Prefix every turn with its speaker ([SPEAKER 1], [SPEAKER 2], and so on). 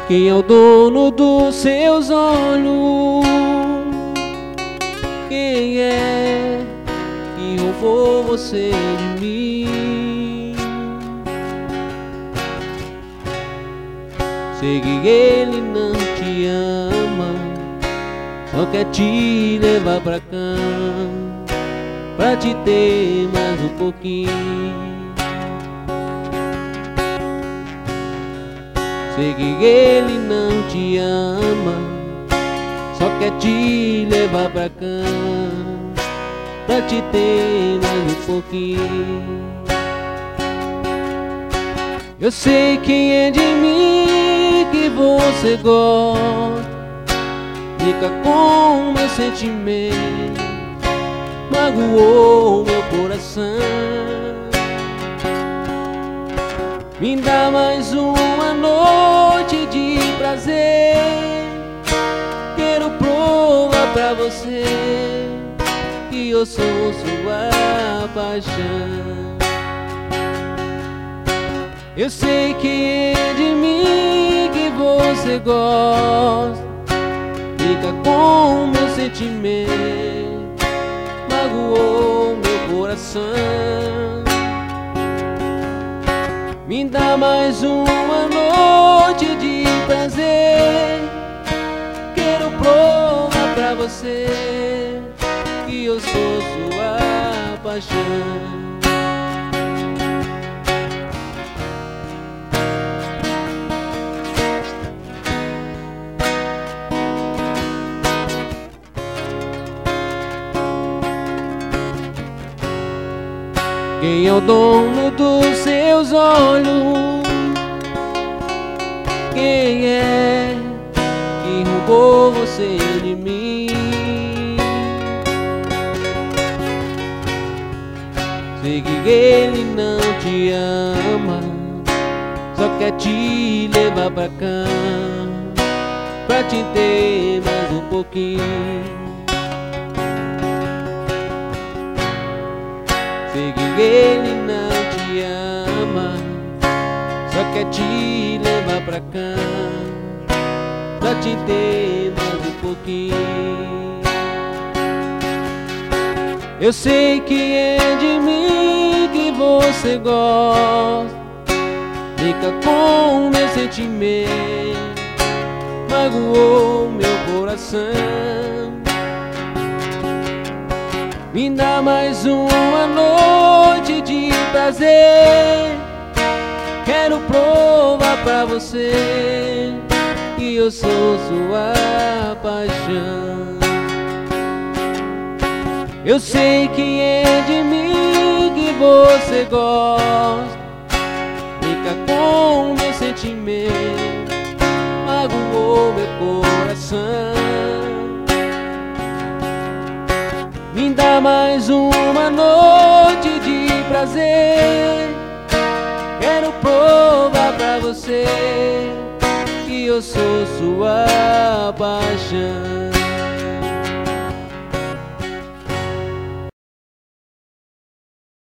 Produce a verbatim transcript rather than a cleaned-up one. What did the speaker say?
[SPEAKER 1] Quem é o dono dos seus olhos? Quem é que roubou você de mim? Sei que ele não te ama, só quer te levar pra cá, pra te ter mais um pouquinho. Sei que ele não te ama, só quer te levar pra cá, pra te ter mais um pouquinho. Eu sei quem é de mim que você gosta, fica com meu sentimento, magoou meu coração. Me dá mais uma noite de prazer, quero provar pra você que eu sou sua paixão. Eu sei que é de mim que você gosta, fica com meu sentimento, magoou meu coração. Me dá mais uma noite de prazer, quero provar pra você que eu sou sua paixão. Quem é o dono dos seus olhos? Quem é que roubou você de mim? Sei que ele não te ama, só quer te levar pra cá, pra te ter mais um pouquinho. Sei que ele não te ama, só quer te levar pra cá, pra te ter mais um pouquinho. Eu sei que é de mim que você gosta, fica com meu sentimento, magoou meu coração. Me dá mais uma noite de prazer, quero provar pra você que eu sou sua paixão. Eu sei que é de mim que você gosta, fica com meu sentimento, magoou meu coração. Me dá mais uma noite de prazer, quero provar pra você que eu sou sua paixão.